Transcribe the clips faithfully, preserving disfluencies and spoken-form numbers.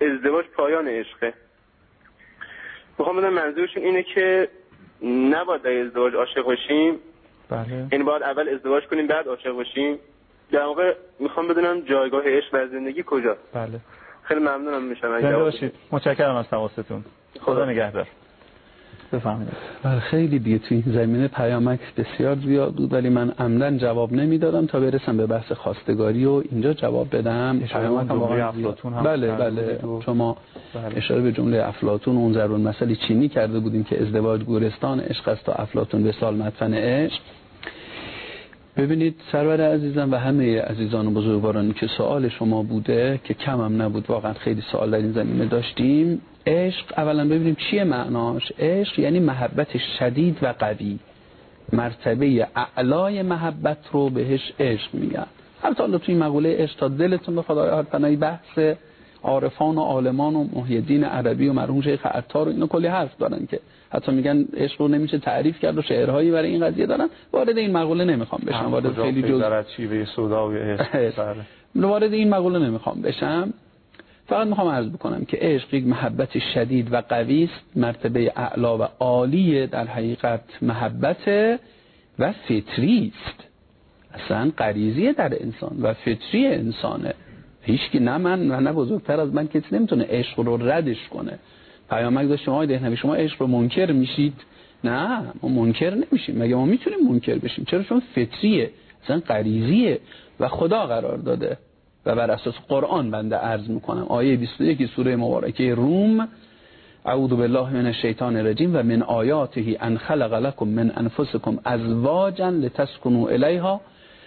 ازدواج پایان عشقه. میخوام بدونم منظورشون اینه که نباید در ازدواج عاشق باشیم؟ بله. یعنی باید اول ازدواج کنیم بعد عاشق باشیم؟ در واقع میخوام بدونم جایگاه عشق در زندگی کجاست. بله. خیلی ممنونم میشم اگه جواب بدید. متشکرم از تماستون. خدا نگهدار. بفرمایید. بله خیلی دیگه توی این زمینه پیامک بسیار زیاد بود، ولی من عمدن جواب نمیدادم تا برسم به بحث خواستگاری و اینجا جواب بدم. پیامک هم واقعا افلاطون هم بله بله شما بله. اشاره به جمله افلاطون و اون ضرورن مسئله چینی کرده بودیم که ازدواج گورستان عشق است تا افلاطون به سال مدفن عشق. ببینید سرور عزیزم و همه عزیزان و بزرگوارانی که سوال شما بوده که کم هم نبود، واقعا خیلی سوال در این زمینه داشتیم. عشق اولا ببینیم چیه معناش. عشق یعنی محبت شدید و قوی، مرتبه اعلای محبت رو بهش عشق میگن. البته حالا توی مقوله عشق تا دلتون بخواد آیات پناهی بحث عارفان و عالمان و محی الدین عربی و مرحوم شیخ عطار و اینا کلی حرف دارن که حتی میگن عشق رو نمیشه تعریف کرد و شعرهایی برای این قضیه دارن. وارد این مقوله نمیخوام بشم، وارد خیلی جزء شیوه سوداوی عشق وارد این مقوله نمیخوام بشم. فقط میخوام عرض بکنم که عشق یک محبت شدید و قوی است، مرتبه اعلا و عالی در حقیقت محبت و فطری است، اصلا غریزی در انسان و فطری انسانه. هیچ کی نه من و نه بزرگتر از من کسی نمیتونه عشق رو ردش کنه. پیامک داشت شما دهنوی شما عشق رو منکر میشید. نه ما منکر نمیشیم، مگه ما میتونیم منکر بشیم؟ چرا؟ چون فطریه، اصلا غریزیه و خدا قرار داده. و بر اساس قرآن بنده عرض میکنم آیه بیست و یک سوره مبارکه روم: اعوذ بالله من الشیطان الرجیم و من آیاته ان خلق لكم من انفسكم ازواجا لتسكنوا الیها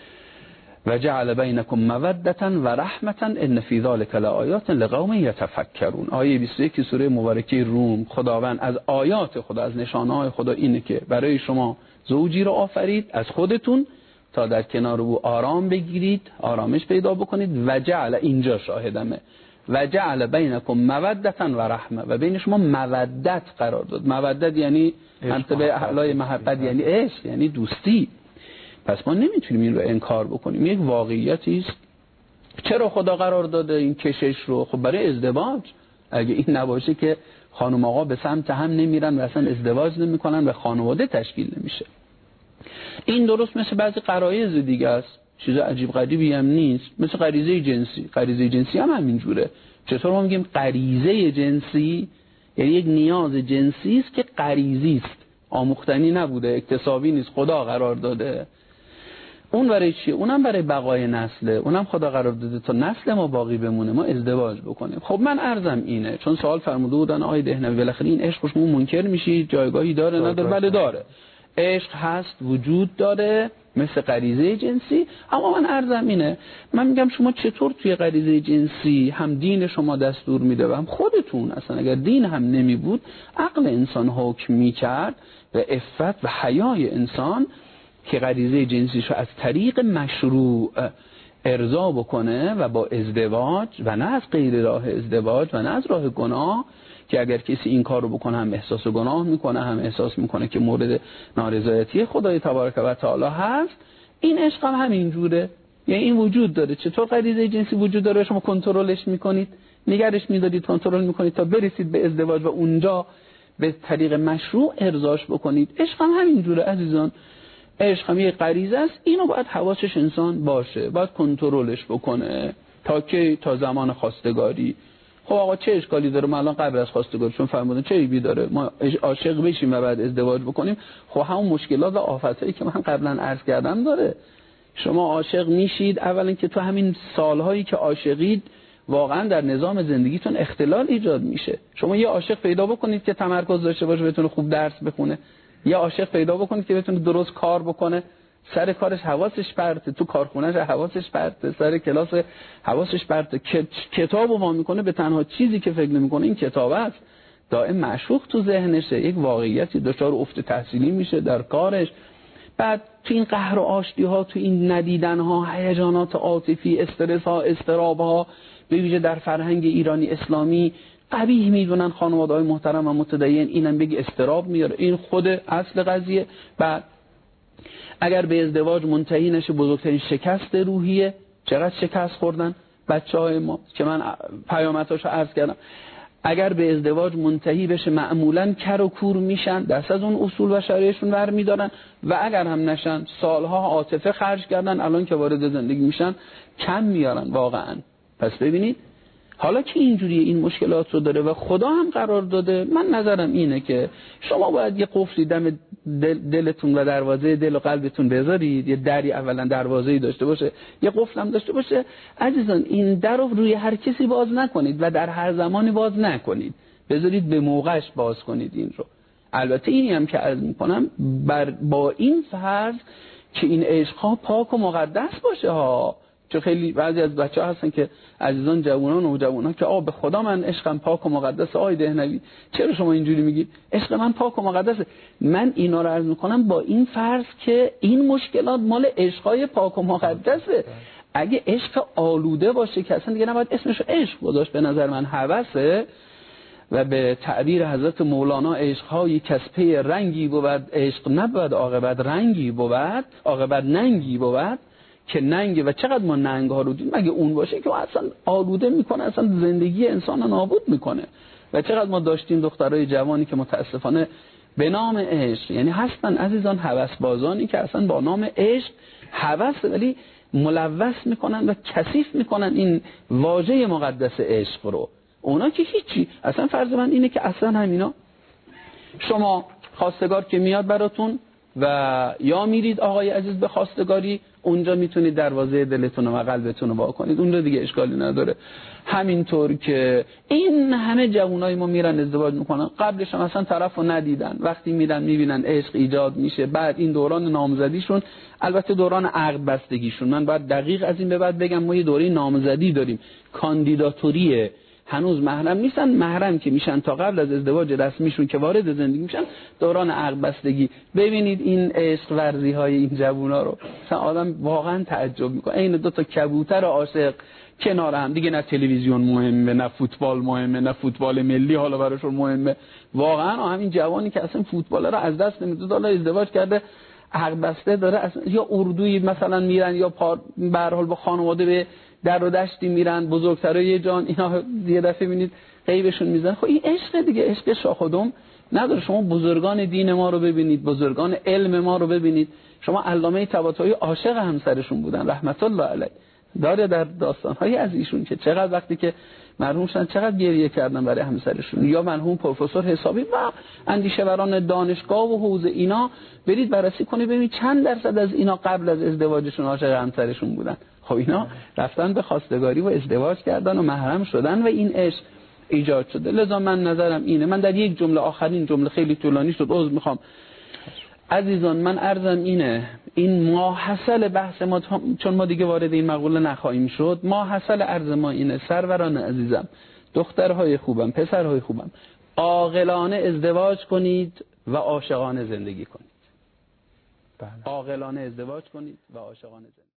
و جعل بینکم مودة و رحمة ان فی ذلک لآیات لقوم یتفکرون. آیه بیست و یک سوره مبارکه روم. خداوند از آیات خدا، از نشانه‌های خدا اینه که برای شما زوجی رو آفرید از خودتون تا در کنار او آرام بگیرید، آرامش پیدا بکنید. و جعل، اینجا شاهدمه، و جعل بینکم مودة و رحمه، و بین شما مودت قرار داد. مودت یعنی مرتبه اعلای محبت، یعنی عشق، یعنی دوستی. پس ما نمیتونیم این رو انکار بکنیم، یک واقعیتی است. چرا خدا قرار داده این کشش رو؟ خب برای ازدواج. اگه این نباشه که خانم آقا به سمت هم نمیرن و اصلا ازدواج نمیکنن و خانواده تشکیل نمیشه. این درست مثل بعضی غرایز دیگه است، چیز عجیب غریبی هم نیست، مثل غریزه جنسی. غریزه جنسی هم همینجوره. چطور ما میگیم غریزه جنسی؟ یعنی یک نیاز جنسی است که غریزی است، آموختنی نبوده، اکتسابی نیست، خدا قرار داده. اون برای چیه؟ اونم برای بقای نسله. اونم خدا قرار داده تا نسل ما باقی بمونه، ما ازدواج بکنیم. خب من عرضم اینه، چون سوال فرموده بودن آقای دهنوی بالاخره این عشق شما منکر میشی، جایگاهی داره نداره؟ بله داره. عشق هست، وجود داره، مثل غریزه جنسی. اما من عرضم اینه، من میگم شما چطور توی غریزه جنسی هم دین شما دستور میده و هم خودتون، اصلا اگر دین هم نمی بود عقل انسان حکم میکرد و عفت و حیای انسان که غریزه جنسیشو از طریق مشروع ارضا بکنه و با ازدواج و نه از غیر راه ازدواج و نه از راه گناه، که اگر کسی این کار رو بکنه هم احساس گناه میکنه، هم احساس میکنه که مورد نارضایتی خدای تبارک و تعالی هست. این عشق هم همین جوره، یعنی این وجود داره. چطور غریزه جنسی وجود داره؟ شما کنترلش میکنید، نگرش میدارید، کنترل میکنید تا برسید به ازدواج و اونجا به طریق مشروع ارضاش بکنید. عشق هم همین جوره عزیزان. عشق هم یه غریزه است، اینو باید حواسش انسان باشه، باید کنترلش بکنه. تا که تا زمان خواستگاری. خب آقا چه اشکالی داره ما الان قبل از خواستگاری چون فرمودن چه ایبی داره ما عاشق بشیم و بعد ازدواج بکنیم؟ خب همون مشکلات و آفتایی که من قبلا عرض کردم داره. شما عاشق میشید، اولا که تو همین سالهایی که عاشقید واقعا در نظام زندگیتون اختلال ایجاد میشه. شما یه عاشق پیدا بکنید که تمرکز داشته باشه، بتونه خوب درس بخونه. یه عاشق پیدا بکنید که بتونه درست کار بکنه، سر کارش حواسش پرته، تو کارخونه‌اش حواسش پرته، سر کلاس حواسش پرته، کتابو وا میکنه به تنها چیزی که فکر نمیکنه این کتاب است. دائم معشوق تو ذهنشه، یک واقعیتی دچار افت تحصیلی میشه در کارش. بعد تو این قهر و آشتی ها، تو این ندیدن ها، هیجانات عاطفی، استرس ها، اضطراب ها، به ویژه در فرهنگ ایرانی اسلامی قبیح میدونن خانواده‌های محترم و متدین. اینم بگی اضطراب میاره، این خود اصل قضیه. بعد اگر به ازدواج منتهی نشه بزرگترین شکست روحیه. چقدر شکست خوردن بچه‌های ما که من پیامدهاشو عرض کردم، اگر به ازدواج منتهی بشه معمولاً کر و کور میشن، دست از اون اصول و شرایعشون ور میدارن و اگر هم نشن سالها عاطفه خرج کردن، الان که وارد زندگی میشن کم میارن واقعاً. پس ببینید حالا که اینجوری این مشکلات رو داره و خدا هم قرار داده، من نظرم اینه که شما باید یه قفلی دم دل دلتون و دروازه دل و قلبتون بذارید، یه دری اولا دروازه‌ای داشته باشه، یه قفل هم داشته باشه. عزیزان این در رو روی هر کسی باز نکنید و در هر زمانی باز نکنید، بذارید به موقعش باز کنید این رو. البته اینی هم که عرض میکنم بر با این فرض که این عشق‌ها پاک و مقدس باشه ها، چون خیلی بعضی از بچه‌ها هستن که عزیزان جوانان و جوانان که آ به خدا من عشقم پاک و مقدس. آی دهنوی چرا شما اینجوری میگید؟ عشق من پاک و مقدسه. من اینا رو عرض میکنم با این فرض که این مشکلات مال عشقای پاک و مقدسه. اگه عشق آلوده باشه که اصلا دیگه نباید اسمش عشق گذاشت، به نظر من هوسه و به تعبیر حضرت مولانا عشق‌های کسپه رنگی بود، عشق نبود عاقبت رنگی بود، عاقبت ننگی بود که ننگه. و چقدر ما ننگ ها رو دیدیم، مگه اون باشه که اصلا آلوده میکنه، اصلا زندگی انسان رو نابود میکنه. و چقدر ما داشتیم دخترای جوانی که متاسفانه به نام عشق، یعنی هستن عزیزان هوسبازانی که اصلا با نام عشق هوس ولی ملوث میکنن و کثیف میکنن این واژه مقدس عشق رو. اونا که هیچی، اصلا فرض من اینه که اصلا همینا شما خواستگار که میاد براتون و یا میرید آقای عزیز به خواستگاری، اونجا میتونید دروازه دلتون و قلبتون رو وا کنید، اونجا دیگه اشکالی نداره. همینطور که این همه جوانای ما میرن ازدواج میکنن، قبلش هم اصلا طرفو ندیدن، وقتی میرن میبینن عشق ایجاد میشه، بعد این دوران نامزدیشون، البته دوران عقد بستگیشون، من باید دقیق از این به بعد بگم ما یه دوره نامزدی داریم، کاندیداتوریه، هنوز محرم نیستن، محرم که میشن تا قبل از ازدواج رسمیشون که وارد زندگی میشن، دوران عقد بستگی. ببینید این عشق ورزی های این جوونا رو، مثلا آدم واقعا تعجب میکنه، این دو تا کبوتر عاشق کنار هم دیگه، نه تلویزیون مهمه، نه فوتبال مهمه، نه فوتبال ملی حالا براشون مهمه. واقعا همین جوانی که اصلا فوتبال رو از دست نمیده، حالا ازدواج کرده عقد بسته داره، اصلا یا اردویی مثلا میرن یا به هر حال با خانواده به در و دشتی میرن، بزرگترای جان اینا یه دفعه ببینید غیبشون میزنن. خب این عشق دیگه، عشق شاخ و دم نداره. شما بزرگان دین ما رو ببینید، بزرگان علم ما رو ببینید. شما علامه طباطبایی عاشق همسرشون بودن رحمت الله علیه، داره در داستان‌های از ایشون که چقدر وقتی که مرحوم شدن چقدر گریه کردن برای همسرشون. یا مرحوم پروفسور حسابی و اندیشه‌وران دانشگاه و حوزه اینا، برید بررسی کنید ببینید چند درصد از اینا قبل از ازدواجشون عاشق همسرشون بودن. خب اینا رفتن به خواستگاری و ازدواج کردن و محرم شدن و این عشق ایجاد شده. لذا من نظرم اینه، من در یک جمله، آخرین جمله خیلی طولانی شد عذر میخوام عزیزان، من عرضم اینه، این ماحصل بحث ما، چون ما دیگه وارد این مقوله نخواهیم شد، ماحصل عرض ما اینه سروران عزیزم، دخترهای خوبم، پسرهای خوبم، عاقلانه ازدواج کنید و عاشقانه زندگی کنید. عاقلانه ازدواج کنید و عاشقانه زندگی